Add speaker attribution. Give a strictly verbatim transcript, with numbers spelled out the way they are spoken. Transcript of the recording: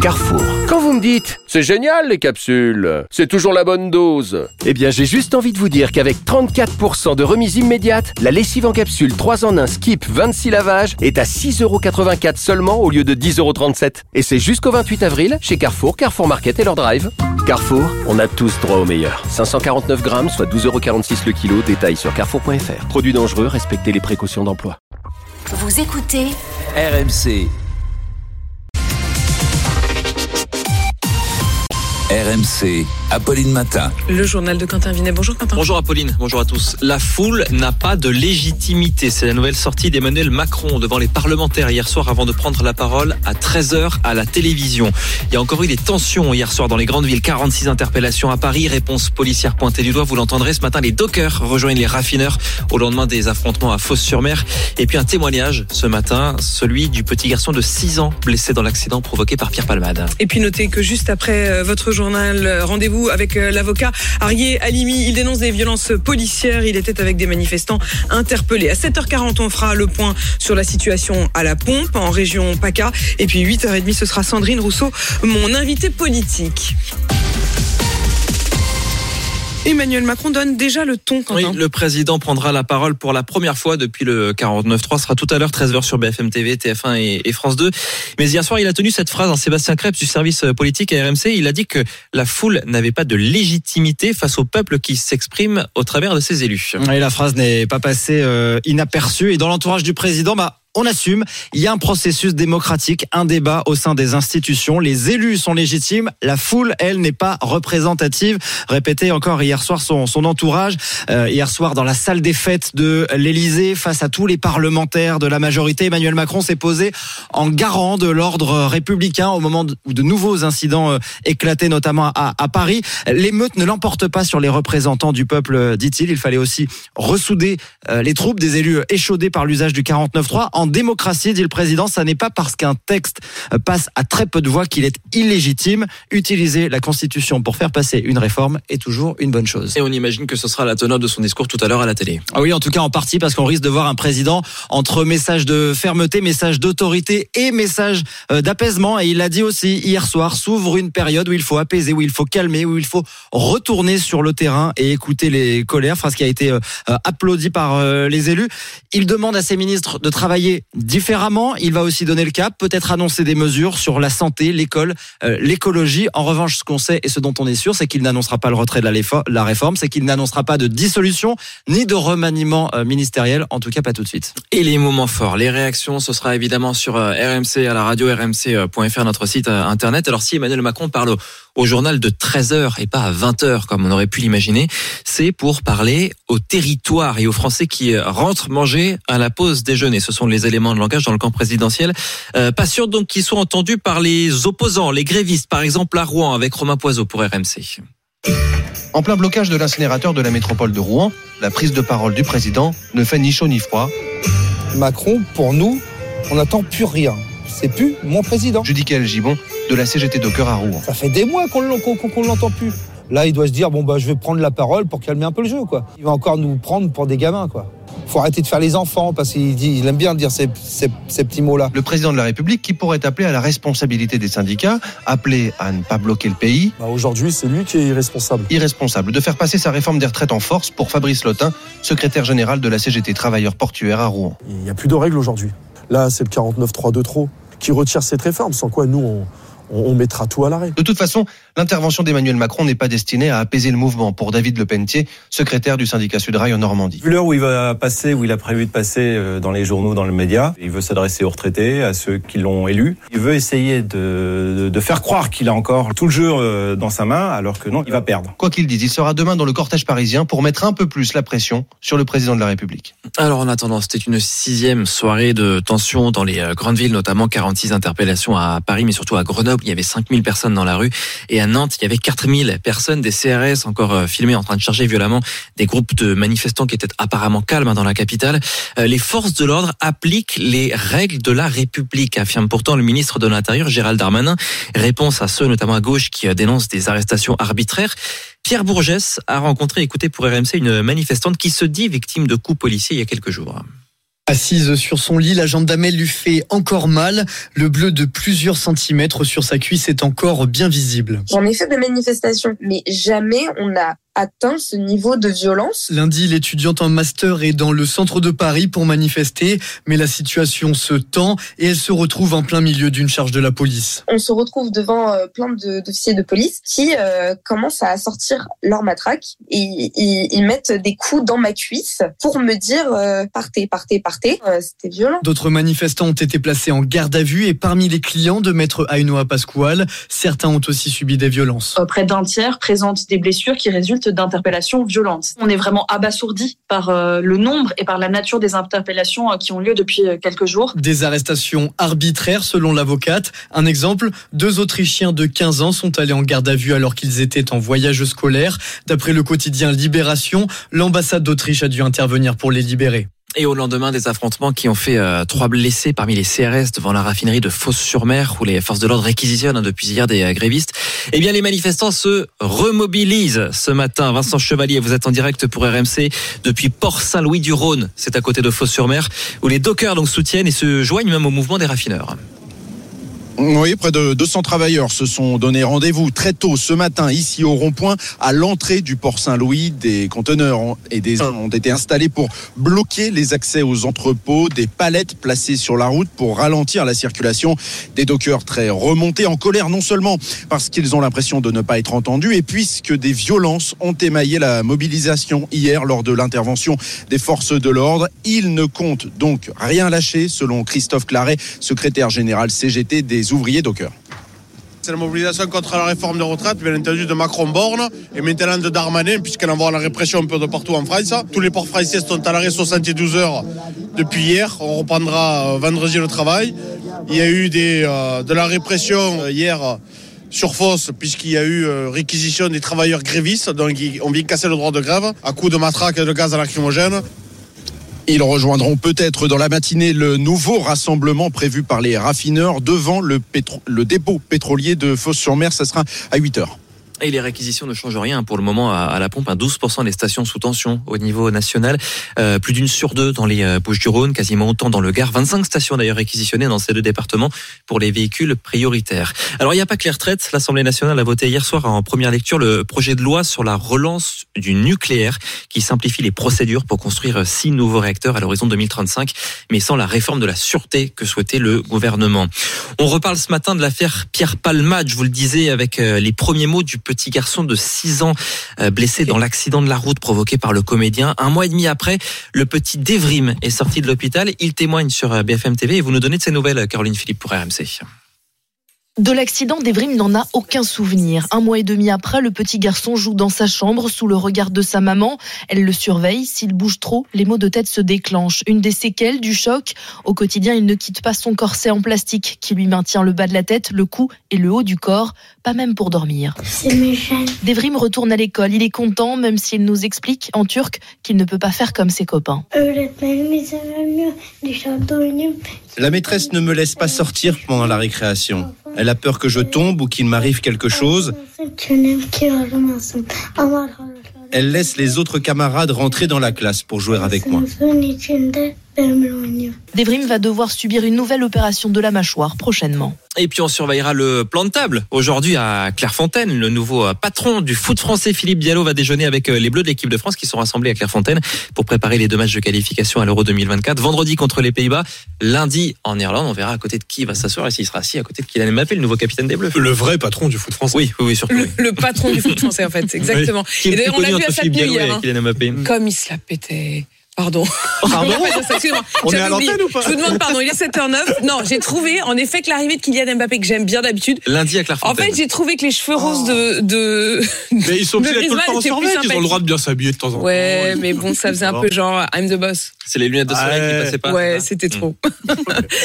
Speaker 1: Carrefour. Quand vous me dites « C'est génial les capsules, c'est toujours la bonne dose », eh bien j'ai juste envie de vous dire qu'avec trente-quatre pour cent de remise immédiate, la lessive en capsule trois en un Skip vingt-six lavages est à six euros quatre-vingt-quatre seulement au lieu de dix euros trente-sept. Et c'est jusqu'au vingt-huit avril chez Carrefour, Carrefour Market et leur drive. Carrefour, on a tous droit au meilleur. cinq cent quarante-neuf grammes, soit douze euros quarante-six le kilo. Détail sur carrefour point f r. Produit dangereux, respectez les précautions d'emploi.
Speaker 2: Vous écoutez
Speaker 3: R M C. R M C, Apolline Matin.
Speaker 4: Le journal de Quentin Vinet. Bonjour Quentin.
Speaker 5: Bonjour Apolline, bonjour à tous. La foule n'a pas de légitimité. C'est la nouvelle sortie d'Emmanuel Macron devant les parlementaires hier soir avant de prendre la parole à treize heures à la télévision. Il y a encore eu des tensions hier soir dans les grandes villes. quarante-six interpellations à Paris, réponse policière pointée du doigt. Vous l'entendrez ce matin, les dockers rejoignent les raffineurs au lendemain des affrontements à Fos-sur-Mer. Et puis un témoignage ce matin, celui du petit garçon de six ans blessé dans l'accident provoqué par Pierre Palmade.
Speaker 4: Et puis notez que juste après votre journal, rendez-vous avec l'avocat Arié Halimi. Il dénonce des violences policières. Il était avec des manifestants interpellés. À sept heures quarante, on fera le point sur la situation à la pompe en région PACA. Et puis huit heures trente, ce sera Sandrine Rousseau, mon invitée politique. Emmanuel Macron donne déjà le ton. Quentin.
Speaker 5: Oui, le président prendra la parole pour la première fois depuis le quarante-neuf trois. Ce sera tout à l'heure, treize heures sur B F M T V, T F un et, et France deux. Mais hier soir, il a tenu cette phrase, hein, Sébastien Krebs du service politique à R M C. Il a dit que la foule n'avait pas de légitimité face au peuple qui s'exprime au travers de ses élus.
Speaker 6: Et la phrase n'est pas passée euh, inaperçue. Et dans l'entourage du président, bah, on assume, il y a un processus démocratique, un débat au sein des institutions. Les élus sont légitimes, la foule, elle, n'est pas représentative. Répétait encore hier soir son, son entourage. Euh, hier soir, dans la salle des fêtes de l'Élysée, face à tous les parlementaires de la majorité, Emmanuel Macron s'est posé en garant de l'ordre républicain au moment où de nouveaux incidents euh, éclataient, notamment à, à Paris. L'émeute ne l'emporte pas sur les représentants du peuple, dit-il. Il fallait aussi ressouder euh, les troupes des élus échaudés par l'usage du quarante-neuf trois. En démocratie, dit le président, ça n'est pas parce qu'un texte passe à très peu de voix qu'il est illégitime. Utiliser la Constitution pour faire passer une réforme est toujours une bonne chose.
Speaker 5: Et on imagine que ce sera la teneur de son discours tout à l'heure à la télé.
Speaker 6: Ah oui, en tout cas en partie, parce qu'on risque de voir un président entre message de fermeté, message d'autorité et message d'apaisement. Et il l'a dit aussi hier soir, s'ouvre une période où il faut apaiser, où il faut calmer, où il faut retourner sur le terrain et écouter les colères, phrase qui a été applaudie par les élus. Il demande à ses ministres de travailler différemment. Il va aussi donner le cap, peut-être annoncer des mesures sur la santé, l'école, euh, l'écologie. En revanche, ce qu'on sait et ce dont on est sûr, c'est qu'il n'annoncera pas le retrait de la, léfo- la réforme, c'est qu'il n'annoncera pas de dissolution ni de remaniement euh, ministériel, en tout cas pas tout de suite.
Speaker 5: Et les moments forts, les réactions, ce sera évidemment sur euh, R M C, à la radio r m c point f r, notre site euh, internet. Alors si Emmanuel Macron parle au, au journal de treize heures et pas à vingt heures comme on aurait pu l'imaginer, c'est pour parler au territoire et aux Français qui rentrent manger à la pause déjeuner. Ce sont les éléments de langage dans le camp présidentiel. Euh, pas sûr donc qu'ils soient entendus par les opposants, les grévistes, par exemple à Rouen avec Romain Poiseau pour R M C.
Speaker 7: En plein blocage de l'incinérateur de la métropole de Rouen, la prise de parole du président ne fait ni chaud ni froid.
Speaker 8: Macron, pour nous, on n'attend plus rien. C'est plus mon président.
Speaker 7: Judicaël Gibon de la C G T Docker à Rouen.
Speaker 8: Ça fait des mois qu'on ne qu'on, qu'on l'entend plus. Là, il doit se dire, bon, bah, je vais prendre la parole pour calmer un peu le jeu, quoi. Il va encore nous prendre pour des gamins, quoi. Faut arrêter de faire les enfants, parce qu'il dit, il aime bien dire ces, ces, ces petits mots-là.
Speaker 7: Le président de la République qui pourrait appeler à la responsabilité des syndicats, appeler à ne pas bloquer le pays.
Speaker 9: Bah aujourd'hui, c'est lui qui est irresponsable.
Speaker 7: Irresponsable de faire passer sa réforme des retraites en force pour Fabrice Lotin, secrétaire général de la C G T Travailleurs Portuaires à Rouen.
Speaker 9: Il n'y a plus de règles aujourd'hui. Là, c'est le quarante-neuf trois de trop qui retire cette réforme, sans quoi nous, on... on mettra tout à l'arrêt.
Speaker 7: De toute façon, l'intervention d'Emmanuel Macron n'est pas destinée à apaiser le mouvement pour David Lepelletier, secrétaire du syndicat Sudrail en Normandie.
Speaker 10: Vu l'heure où il va passer, où il a prévu de passer dans les journaux, dans les médias, il veut s'adresser aux retraités, à ceux qui l'ont élu. Il veut essayer de, de faire croire qu'il a encore tout le jeu dans sa main, alors que non, il va perdre.
Speaker 7: Quoi qu'il dise, il sera demain dans le cortège parisien pour mettre un peu plus la pression sur le président de la République.
Speaker 5: Alors en attendant, c'était une sixième soirée de tension dans les grandes villes, notamment quarante-six interpellations à Paris, mais surtout à Grenoble. Il y avait cinq mille personnes dans la rue. Et à Nantes, il y avait quatre mille personnes, des C R S encore filmés en train de charger violemment des groupes de manifestants qui étaient apparemment calmes dans la capitale. Les forces de l'ordre appliquent les règles de la République, affirme pourtant le ministre de l'Intérieur, Gérald Darmanin. Réponse à ceux, notamment à gauche, qui dénoncent des arrestations arbitraires. Pierre Bourgès a rencontré, écoutez pour R M C, une manifestante qui se dit victime de coups policiers il y a quelques jours.
Speaker 11: Assise sur son lit, la jambe d'Amel lui fait encore mal. Le bleu de plusieurs centimètres sur sa cuisse est encore bien visible.
Speaker 12: J'en ai fait des manifestations, mais jamais on a atteint ce niveau de violence.
Speaker 11: Lundi, l'étudiante en master est dans le centre de Paris pour manifester, mais la situation se tend et elle se retrouve en plein milieu d'une charge de la police.
Speaker 12: On se retrouve devant euh, plein de, d'officiers de police qui euh, commencent à sortir leur matraque et ils, ils mettent des coups dans ma cuisse pour me dire euh, partez, partez, partez. Euh, c'était violent.
Speaker 11: D'autres manifestants ont été placés en garde à vue et parmi les clients de maître Ainhoa Pascual, certains ont aussi subi des violences.
Speaker 13: Près d'un tiers présentent des blessures qui résultent d'interpellations violentes. On est vraiment abasourdi par euh, le nombre et par la nature des interpellations euh, qui ont lieu depuis euh, quelques jours.
Speaker 11: Des arrestations arbitraires selon l'avocate. Un exemple, deux Autrichiens de quinze ans sont allés en garde à vue alors qu'ils étaient en voyage scolaire. D'après le quotidien Libération, l'ambassade d'Autriche a dû intervenir pour les libérer.
Speaker 5: Et au lendemain des affrontements qui ont fait euh, trois blessés parmi les C R S devant la raffinerie de Fos-sur-Mer où les forces de l'ordre réquisitionnent hein, depuis hier des euh, grévistes, eh bien les manifestants se remobilisent ce matin. Vincent Chevalier, vous êtes en direct pour R M C depuis Port-Saint-Louis-du-Rhône, c'est à côté de Fos-sur-Mer, où les dockers donc soutiennent et se joignent même au mouvement des raffineurs.
Speaker 14: Oui, près de deux cents travailleurs se sont donné rendez-vous très tôt ce matin ici au rond-point à l'entrée du port Saint-Louis. Des conteneurs et des ont été installés pour bloquer les accès aux entrepôts, des palettes placées sur la route pour ralentir la circulation. Des dockers très remontés en colère, non seulement parce qu'ils ont l'impression de ne pas être entendus et puisque des violences ont émaillé la mobilisation hier lors de l'intervention des forces de l'ordre. Ils ne comptent donc rien lâcher selon Christophe Claret, secrétaire général C G T des ouvriers dockers.
Speaker 15: C'est la mobilisation contre la réforme des retraites, bien entendu de Macron-Borne et maintenant de Darmanin, puisqu'elle envoie la répression un peu de partout en France. Tous les ports français sont à l'arrêt soixante-douze heures depuis hier. On reprendra vendredi le travail. Il y a eu des, euh, de la répression hier sur Fos, puisqu'il y a eu euh, réquisition des travailleurs grévistes, donc on vient casser le droit de grève à coups de matraque et de gaz lacrymogène.
Speaker 14: Ils rejoindront peut-être dans la matinée le nouveau rassemblement prévu par les raffineurs devant le, pétro- le dépôt pétrolier de Fos-sur-Mer. Ça sera à huit heures.
Speaker 5: Et les réquisitions ne changent rien pour le moment à, à la pompe. Hein, douze pour cent des stations sous tension au niveau national. Euh, plus d'une sur deux dans les euh, Bouches-du-Rhône, quasiment autant dans le Gard. vingt-cinq stations d'ailleurs réquisitionnées dans ces deux départements pour les véhicules prioritaires. Alors il n'y a pas que les retraites. L'Assemblée nationale a voté hier soir en première lecture le projet de loi sur la relance du nucléaire qui simplifie les procédures pour construire six nouveaux réacteurs à l'horizon deux mille trente-cinq, mais sans la réforme de la sûreté que souhaitait le gouvernement. On reparle ce matin de l'affaire Pierre Palmade, je vous le disais, avec euh, les premiers mots du petit garçon de six ans euh, blessé dans l'accident de la route provoqué par le comédien. Un mois et demi après, le petit Devrim est sorti de l'hôpital. Il témoigne sur B F M T V et vous nous donnez de ses nouvelles, Caroline Philippe pour R M C.
Speaker 16: De l'accident, Devrim n'en a aucun souvenir. Un mois et demi après, le petit garçon joue dans sa chambre sous le regard de sa maman. Elle le surveille. S'il bouge trop, les maux de tête se déclenchent. Une des séquelles du choc. Au quotidien, il ne quitte pas son corset en plastique qui lui maintient le bas de la tête, le cou et le haut du corps. Pas même pour dormir. Devrim retourne à l'école. Il est content, même s'il nous explique en turc qu'il ne peut pas faire comme ses copains.
Speaker 17: La maîtresse ne me laisse pas sortir pendant la récréation. Elle a peur que je tombe ou qu'il m'arrive quelque chose. Elle laisse les autres camarades rentrer dans la classe pour jouer avec moi.
Speaker 16: Devrim va devoir subir une nouvelle opération de la mâchoire prochainement.
Speaker 5: Et puis on surveillera le plan de table. Aujourd'hui à Clairefontaine, le nouveau patron du foot français, Philippe Diallo, va déjeuner avec les Bleus de l'équipe de France qui sont rassemblés à Clairefontaine pour préparer les deux matchs de qualification à l'Euro deux mille vingt-quatre. Vendredi contre les Pays-Bas, lundi en Irlande. On verra à côté de qui il va s'asseoir et s'il sera assis à côté de Kylian Mbappé, le nouveau capitaine des Bleus.
Speaker 18: Le vrai patron du foot français.
Speaker 5: Oui, oui, oui surtout.
Speaker 4: Le, le patron du foot français en fait, exactement.
Speaker 5: Oui.
Speaker 4: Et d'ailleurs on l'a vu à Sainte hier. Hein.
Speaker 5: Kylian Mbappé.
Speaker 4: Comme il se la pétait. Pardon.
Speaker 5: Pardon.
Speaker 18: On est à l'antenne ou pas?
Speaker 4: Je vous demande pardon, il est sept heures neuf. Non, j'ai trouvé en effet que l'arrivée de Kylian Mbappé que j'aime bien d'habitude.
Speaker 5: Lundi à Clairefontaine.
Speaker 4: En fait, j'ai trouvé que les cheveux roses de de
Speaker 18: Mais ils sont
Speaker 4: de
Speaker 18: tout le temps en survêt, ils ont le droit de bien s'habiller de temps en temps.
Speaker 4: Ouais, mais bon, ça faisait un peu genre I'm the boss.
Speaker 5: C'est les lunettes de soleil
Speaker 18: ouais.
Speaker 5: qui passaient pas.
Speaker 4: Ouais, c'était trop.